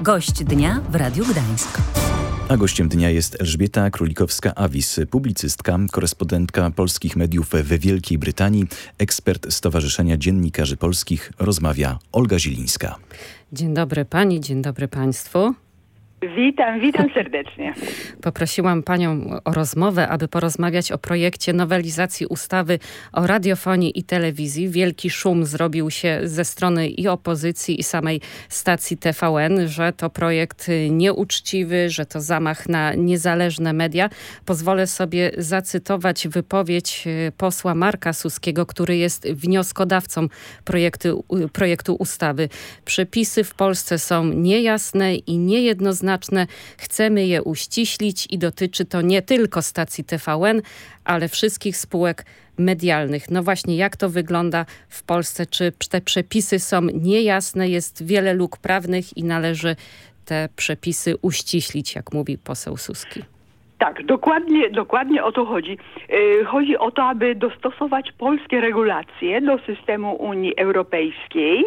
Gość dnia w Radiu Gdańsk. A gościem dnia jest Elżbieta Królikowska-Awis, publicystka, korespondentka polskich mediów we Wielkiej Brytanii, ekspert Stowarzyszenia Dziennikarzy Polskich. Rozmawia Olga Zielińska. Dzień dobry pani, dzień dobry państwu. Witam serdecznie. Poprosiłam panią o rozmowę, aby porozmawiać o projekcie nowelizacji ustawy o radiofonii i telewizji. Wielki szum zrobił się ze strony i opozycji, i samej stacji TVN, że to projekt nieuczciwy, że to zamach na niezależne media. Pozwolę sobie zacytować wypowiedź posła Marka Suskiego, który jest wnioskodawcą projektu ustawy. Przepisy w Polsce są niejasne i niejednoznaczne. Chcemy je uściślić i dotyczy to nie tylko stacji TVN, ale wszystkich spółek medialnych. No właśnie, jak to wygląda w Polsce? Czy te przepisy są niejasne? Jest wiele luk prawnych i należy te przepisy uściślić, jak mówi poseł Suski. Tak, dokładnie o to chodzi. Chodzi o to, aby dostosować polskie regulacje do systemu Unii Europejskiej.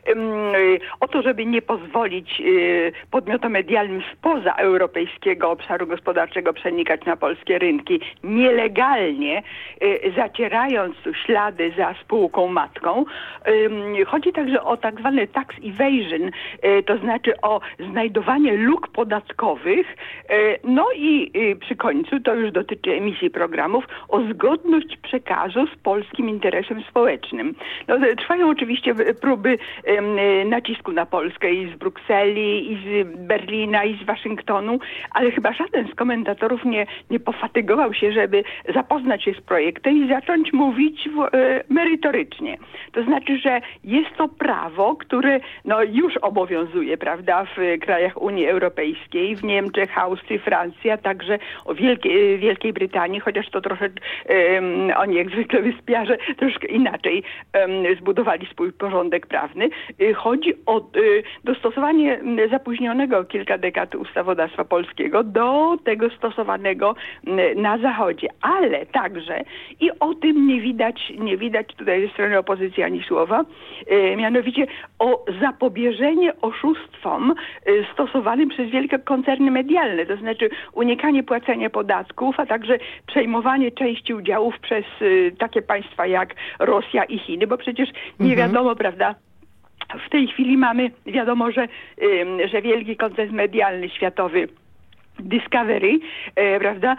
O to, żeby nie pozwolić podmiotom medialnym spoza europejskiego obszaru gospodarczego przenikać na polskie rynki nielegalnie, zacierając ślady za spółką matką. Chodzi także o tak zwany tax evasion, to znaczy o znajdowanie luk podatkowych, no i przy końcu, to już dotyczy emisji programów, o zgodność przekazu z polskim interesem społecznym. No, trwają oczywiście próby nacisku na Polskę i z Brukseli, i z Berlina, i z Waszyngtonu, ale chyba żaden z komentatorów nie pofatygował się, żeby zapoznać się z projektem i zacząć mówić merytorycznie. To znaczy, że jest to prawo, które już obowiązuje, prawda, w krajach Unii Europejskiej, w Niemczech, Austrii, Francji, a także o Wielkiej Brytanii, chociaż to trochę oni jak zwykle wyspiarze troszkę inaczej zbudowali swój porządek prawny. Chodzi o dostosowanie zapóźnionego o kilka dekad ustawodawstwa polskiego do tego stosowanego na Zachodzie, ale także i o tym nie widać tutaj ze strony opozycji ani słowa, mianowicie o zapobieżenie oszustwom stosowanym przez wielkie koncerny medialne, to znaczy unikanie płacenia podatków, a także przejmowanie części udziałów przez takie państwa jak Rosja i Chiny, bo przecież nie wiadomo, prawda, w tej chwili wiadomo, że wielki koncern medialny światowy Discovery, prawda,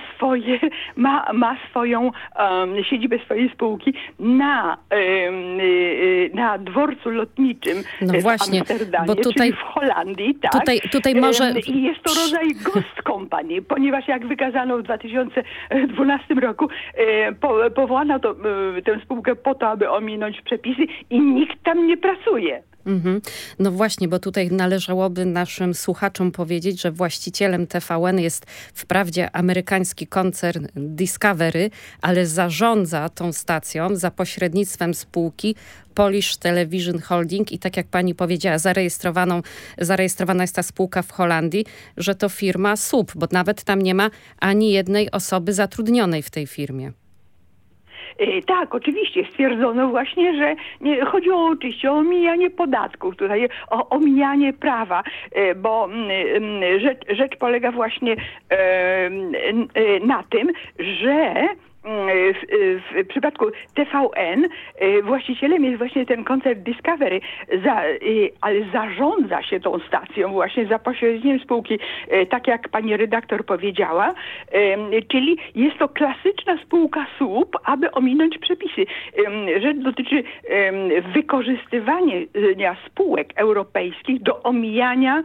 ma swoją siedzibę swojej spółki na dworcu lotniczym w Amsterdamie, bo tutaj, czyli w Holandii, tak? Tutaj może... I jest to rodzaj ghost company, ponieważ jak wykazano w 2012 roku, powołano tę spółkę po to, aby ominąć przepisy i nikt tam nie pracuje. No właśnie, bo tutaj należałoby naszym słuchaczom powiedzieć, że właścicielem TVN jest wprawdzie amerykański koncern Discovery, ale zarządza tą stacją za pośrednictwem spółki Polish Television Holding i tak jak pani powiedziała, zarejestrowana jest ta spółka w Holandii, że to firma SUB, bo nawet tam nie ma ani jednej osoby zatrudnionej w tej firmie. Tak, oczywiście. Stwierdzono właśnie, że chodziło oczywiście o omijanie podatków, tutaj o omijanie prawa, bo rzecz polega właśnie na tym, że w przypadku TVN właścicielem jest właśnie ten koncern Discovery, ale zarządza się tą stacją właśnie za pośrednictwem spółki, tak jak pani redaktor powiedziała, czyli jest to klasyczna spółka SUB, aby ominąć przepisy. Rzecz dotyczy wykorzystywania spółek europejskich do omijania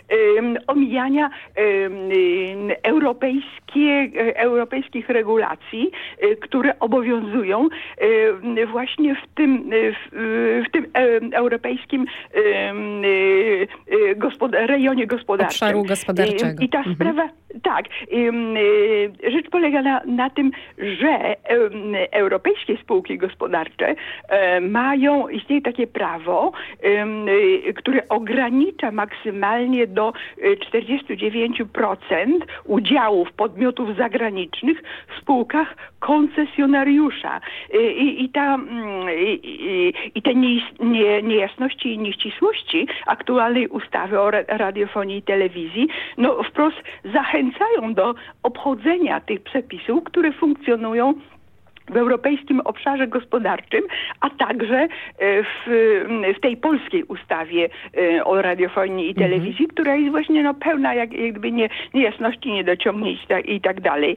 europejskich regulacji, które obowiązują właśnie w tym europejskim rejonie gospodarczym. Obszaru gospodarczego. I ta sprawa, tak, rzecz polega na tym, że europejskie spółki gospodarcze istnieje takie prawo, które ogranicza maksymalnie do 49% udziałów podmiotów zagranicznych w spółkach koncesjonariusza. I te niejasności i nieścisłości aktualnej ustawy ustawy o radiofonii i telewizji, no wprost zachęcają do obchodzenia tych przepisów, które funkcjonują w europejskim obszarze gospodarczym, a także w tej polskiej ustawie o radiofonii i telewizji, która jest właśnie pełna jak gdyby niejasności, niedociągnięć i tak dalej.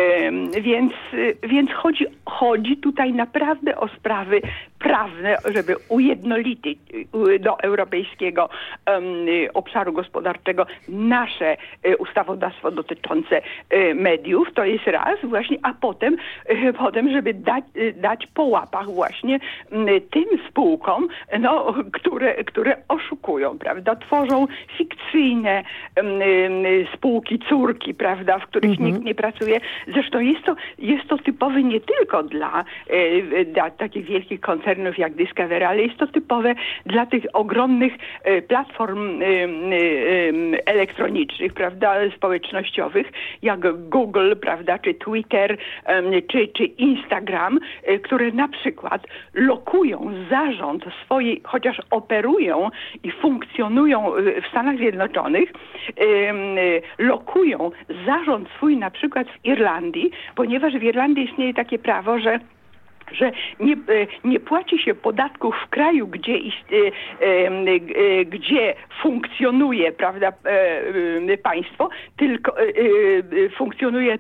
Więc chodzi tutaj naprawdę o sprawy prawne, żeby ujednolicić do europejskiego obszaru gospodarczego nasze ustawodawstwo dotyczące mediów. To jest raz właśnie, a potem żeby dać po łapach właśnie tym spółkom, które oszukują, prawda? Tworzą fikcyjne spółki, córki, prawda? W których nikt nie pracuje. Zresztą jest to typowe nie tylko dla takich wielkich koncernów jak Discovery, ale jest to typowe dla tych ogromnych platform elektronicznych, prawda? Społecznościowych, jak Google, prawda? Czy Twitter, czy Instagram, które na przykład lokują zarząd swojej, chociaż operują i funkcjonują w Stanach Zjednoczonych, lokują zarząd swój na przykład w Irlandii, ponieważ w Irlandii istnieje takie prawo, że nie płaci się podatków w kraju, gdzie funkcjonuje, prawda, państwo, tylko funkcjonuje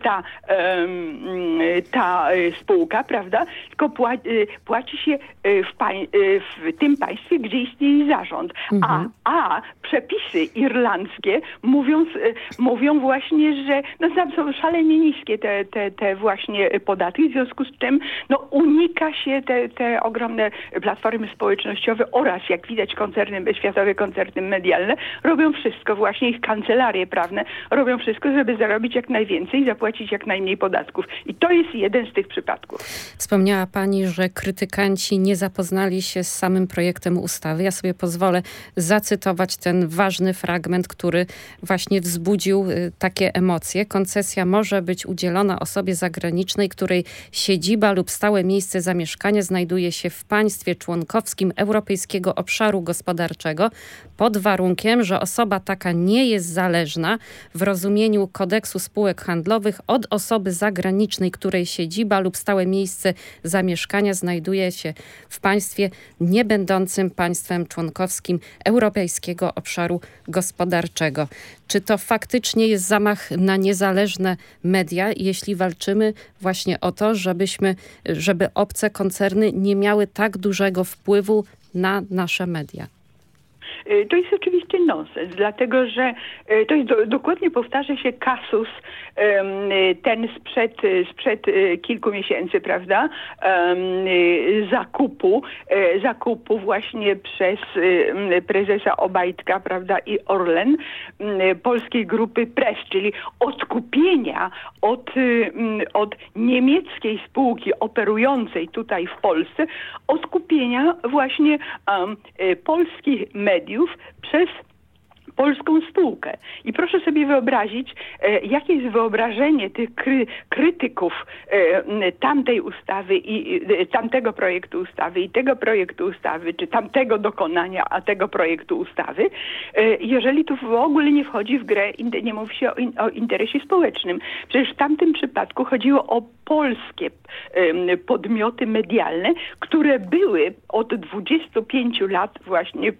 ta spółka, prawda, tylko płaci się w tym państwie, gdzie istnieje zarząd. A przepisy irlandzkie mówią właśnie, że tam są szalenie niskie te właśnie podatki, w związku z czym unika się te ogromne platformy społecznościowe oraz, jak widać, światowe koncerny medialne robią wszystko, właśnie ich kancelarie prawne robią wszystko, żeby zarobić jak najwięcej i zapłacić jak najmniej podatków. I to jest jeden z tych przypadków. Wspomniała pani, że krytykanci nie zapoznali się z samym projektem ustawy. Ja sobie pozwolę zacytować ten ważny fragment, który właśnie wzbudził takie emocje. Koncesja może być udzielona osobie zagranicznej, której siedziba lub stałe miejsce zamieszkania znajduje się w państwie członkowskim Europejskiego Obszaru Gospodarczego pod warunkiem, że osoba taka nie jest zależna w rozumieniu kodeksu spółek handlowych od osoby zagranicznej, której siedziba lub stałe miejsce zamieszkania znajduje się w państwie niebędącym państwem członkowskim Europejskiego Obszaru Gospodarczego. Czy to faktycznie jest zamach na niezależne media, jeśli walczymy właśnie o to, żeby obce koncerny nie miały tak dużego wpływu na nasze media? To jest oczywiście nonsens, dlatego że to jest dokładnie powtarza się kasus ten sprzed kilku miesięcy, prawda? Zakupu właśnie przez prezesa Obajtka, prawda, i Orlen polskiej grupy Press, czyli odkupienia od niemieckiej spółki operującej tutaj w Polsce, odkupienia właśnie polskich mediów przez polską spółkę. I proszę sobie wyobrazić, jakie jest wyobrażenie tych krytyków tamtej ustawy i tamtego projektu ustawy i tego projektu ustawy, czy tamtego dokonania, a tego projektu ustawy, jeżeli tu w ogóle nie wchodzi w grę, nie mówi się o interesie społecznym. Przecież w tamtym przypadku chodziło o polskie podmioty medialne, które były od 25 lat właśnie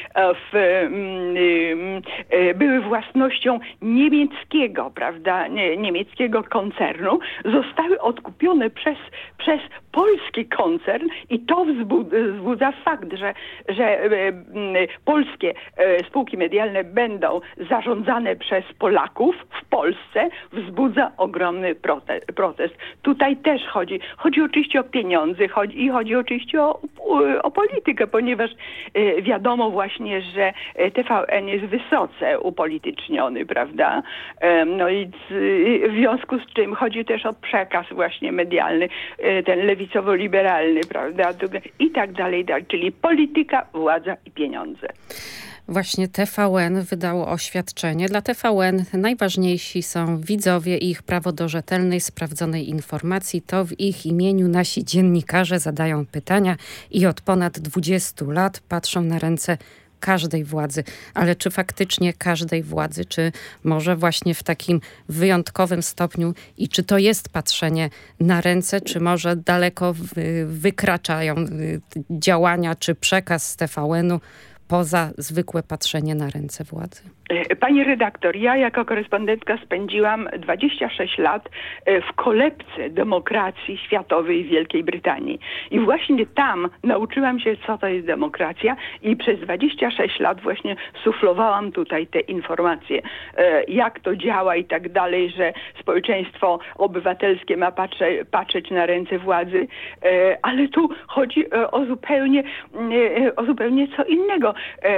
były własnością niemieckiego, prawda, niemieckiego koncernu, zostały odkupione przez polski koncern i to wzbudza fakt, że polskie spółki medialne będą zarządzane przez Polaków w Polsce, wzbudza ogromny protest. Tutaj też chodzi oczywiście o pieniądze, chodzi oczywiście o politykę, ponieważ wiadomo właśnie, że TVN jest wysoce upolityczniony, prawda? No i w związku z czym chodzi też o przekaz właśnie medialny, ten lewicowo-liberalny, prawda? I tak dalej, czyli polityka, władza i pieniądze. Właśnie TVN wydało oświadczenie. Dla TVN najważniejsi są widzowie i ich prawo do rzetelnej, sprawdzonej informacji. To w ich imieniu nasi dziennikarze zadają pytania i od ponad 20 lat patrzą na ręce każdej władzy. Ale czy faktycznie każdej władzy? Czy może właśnie w takim wyjątkowym stopniu i czy to jest patrzenie na ręce, czy może daleko wykraczają działania czy przekaz z TVN-u poza zwykłe patrzenie na ręce władzy? Pani redaktor, ja jako korespondentka spędziłam 26 lat w kolebce demokracji światowej w Wielkiej Brytanii. I właśnie tam nauczyłam się, co to jest demokracja i przez 26 lat właśnie suflowałam tutaj te informacje, jak to działa i tak dalej, że społeczeństwo obywatelskie ma patrzeć na ręce władzy, ale tu chodzi o zupełnie co innego.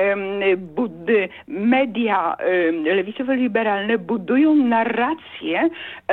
Media lewicowo-liberalne budują narrację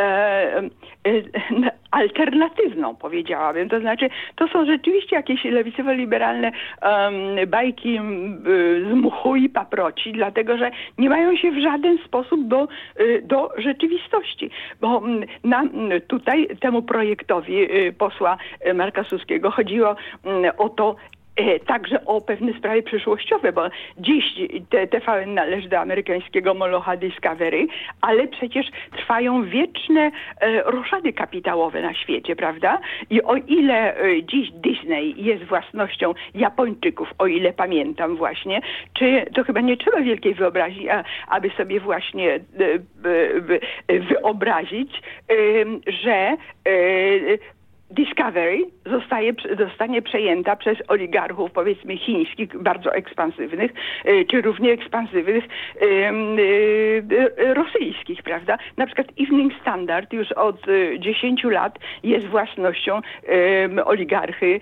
alternatywną, powiedziałabym. To znaczy, to są rzeczywiście jakieś lewicowo-liberalne bajki z mchu i paproci, dlatego że nie mają się w żaden sposób do rzeczywistości. Bo tutaj temu projektowi posła Marka Suskiego chodziło o to, także o pewne sprawy przyszłościowe, bo dziś TVN należy do amerykańskiego molocha Discovery, ale przecież trwają wieczne roszady kapitałowe na świecie, prawda? I o ile dziś Disney jest własnością Japończyków, o ile pamiętam właśnie, czy to chyba nie trzeba wielkiej wyobraźni, aby sobie właśnie wyobrazić, że Discovery zostanie przejęta przez oligarchów, powiedzmy chińskich, bardzo ekspansywnych, czy równie ekspansywnych rosyjskich, prawda? Na przykład Evening Standard już od 10 lat jest własnością oligarchy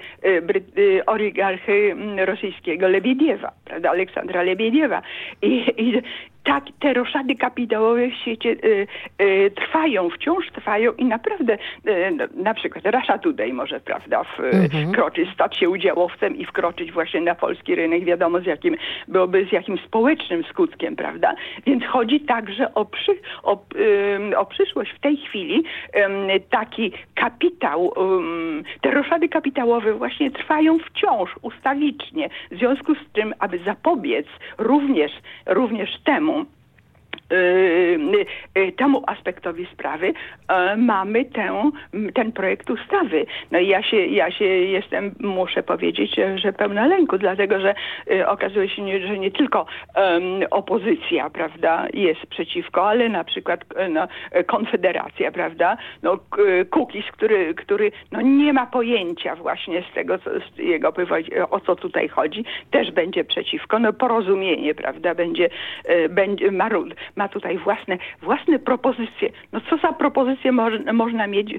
rosyjskiego Lebiediewa, prawda? Aleksandra Lebiediewa. I tak, te roszady kapitałowe w świecie wciąż trwają i naprawdę na przykład Russia Today może, prawda, wkroczyć, stać się udziałowcem i wkroczyć właśnie na polski rynek, wiadomo z jakim społecznym skutkiem, prawda? Więc chodzi także o przyszłość. W tej chwili taki kapitał, te roszady kapitałowe właśnie trwają wciąż ustawicznie. W związku z tym, aby zapobiec również temu aspektowi sprawy mamy ten projekt ustawy. No i muszę powiedzieć, że pełna lęku, dlatego że okazuje się, że nie tylko opozycja, prawda, jest przeciwko, ale na przykład Konfederacja, prawda, Kukiz, który nie ma pojęcia właśnie z tego, o co tutaj chodzi, też będzie przeciwko. Porozumienie, prawda, ma tutaj własne propozycje. Co za propozycje można mieć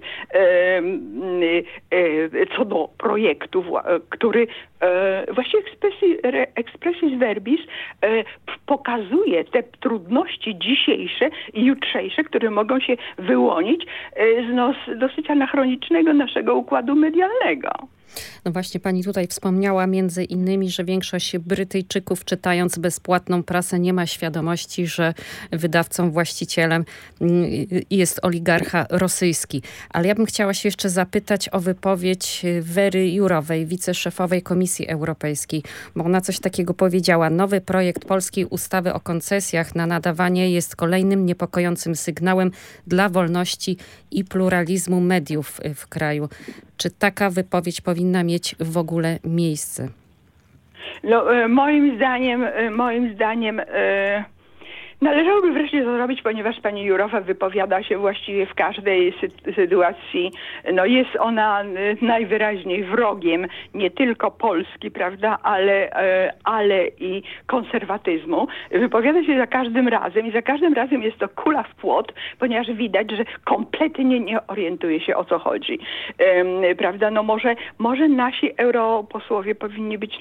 co do projektu, który właściwie expressis verbis pokazuje te trudności dzisiejsze i jutrzejsze, które mogą się wyłonić z dosyć anachronicznego naszego układu medialnego. No właśnie, pani tutaj wspomniała między innymi, że większość Brytyjczyków, czytając bezpłatną prasę, nie ma świadomości, że wydawcą, właścicielem jest oligarcha rosyjski. Ale ja bym chciała się jeszcze zapytać o wypowiedź Wery Jourowej, wiceszefowej Komisji Europejskiej, bo ona coś takiego powiedziała. Nowy projekt polskiej ustawy o koncesjach na nadawanie jest kolejnym niepokojącym sygnałem dla wolności i pluralizmu mediów w kraju. Czy taka wypowiedź powinna mieć w ogóle miejsce? Moim zdaniem należałoby wreszcie to zrobić, ponieważ pani Jourowa wypowiada się właściwie w każdej sytuacji. Jest ona najwyraźniej wrogiem nie tylko Polski, prawda, ale i konserwatyzmu. Wypowiada się za każdym razem i za każdym razem jest to kula w płot, ponieważ widać, że kompletnie nie orientuje się, o co chodzi. Prawda, może nasi europosłowie powinni być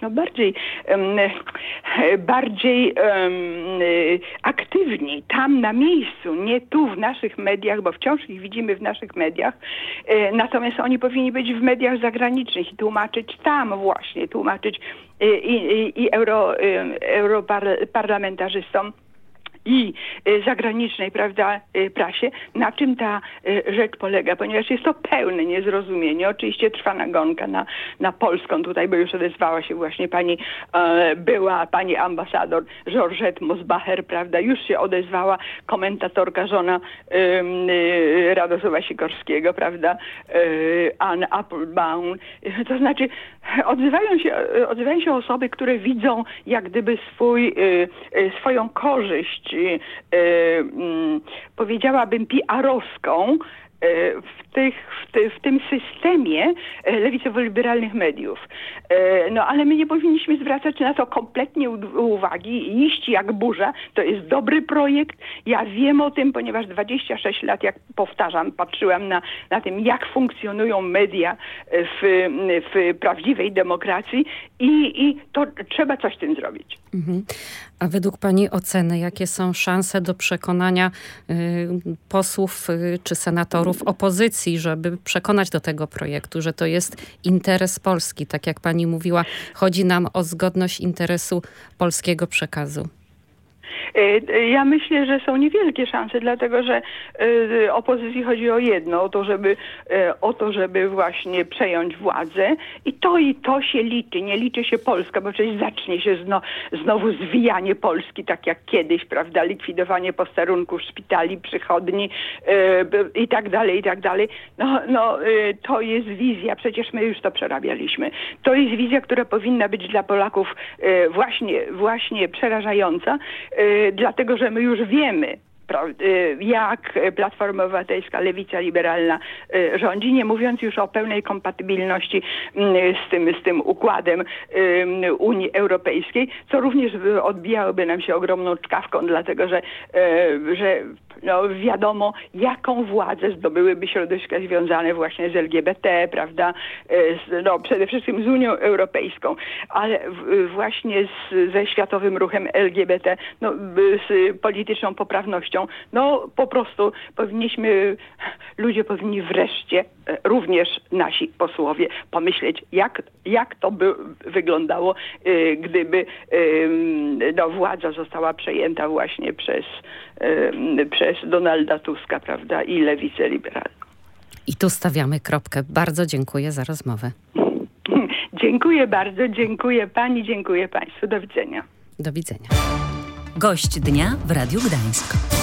bardziej aktywni tam na miejscu, nie tu w naszych mediach, bo wciąż ich widzimy w naszych mediach, natomiast oni powinni być w mediach zagranicznych i tłumaczyć tam właśnie, i europarlamentarzystom, i zagranicznej, prawda, prasie, na czym ta rzecz polega, ponieważ jest to pełne niezrozumienie. Oczywiście trwa nagonka na Polską tutaj, bo już odezwała się właśnie była pani ambasador Georgette Mosbacher, prawda, już się odezwała komentatorka, żona Radosława Sikorskiego, prawda, Ann Applebaum. To znaczy odzywają się osoby, które widzą jak gdyby swoją korzyść, powiedziałabym PR-owską, w tym systemie lewicowo-liberalnych mediów. No ale my nie powinniśmy zwracać na to kompletnie uwagi i iść jak burza. To jest dobry projekt. Ja wiem o tym, ponieważ 26 lat, jak powtarzam, patrzyłam na tym, jak funkcjonują media w prawdziwej demokracji i to trzeba coś z tym zrobić. Mhm. A według pani oceny, jakie są szanse do przekonania posłów czy senatorów opozycji, żeby przekonać do tego projektu, że to jest interes Polski? Tak jak pani mówiła, chodzi nam o zgodność interesu polskiego przekazu. Ja myślę, że są niewielkie szanse, dlatego że opozycji chodzi o jedno, o to, żeby właśnie przejąć władzę i to się liczy, nie liczy się Polska, bo przecież zacznie się znowu zwijanie Polski, tak jak kiedyś, prawda, likwidowanie posterunków, szpitali, przychodni i tak dalej, i tak dalej. To jest wizja, przecież my już to przerabialiśmy. To jest wizja, która powinna być dla Polaków właśnie przerażająca, dlatego że my już wiemy, jak Platforma Obywatelska, Lewica Liberalna rządzi, nie mówiąc już o pełnej kompatybilności z tym układem Unii Europejskiej, co również odbijałoby nam się ogromną czkawką, dlatego że wiadomo, jaką władzę zdobyłyby środowiska związane właśnie z LGBT, prawda, przede wszystkim z Unią Europejską, ale właśnie ze światowym ruchem LGBT, z polityczną poprawnością. Po prostu ludzie powinni wreszcie, również nasi posłowie, pomyśleć, jak to by wyglądało, gdyby władza została przejęta właśnie przez Donalda Tuska, prawda, i lewicę liberalną. I tu stawiamy kropkę. Bardzo dziękuję za rozmowę. Dziękuję bardzo, dziękuję pani, dziękuję państwu. Do widzenia. Do widzenia. Gość dnia w Radiu Gdańsk.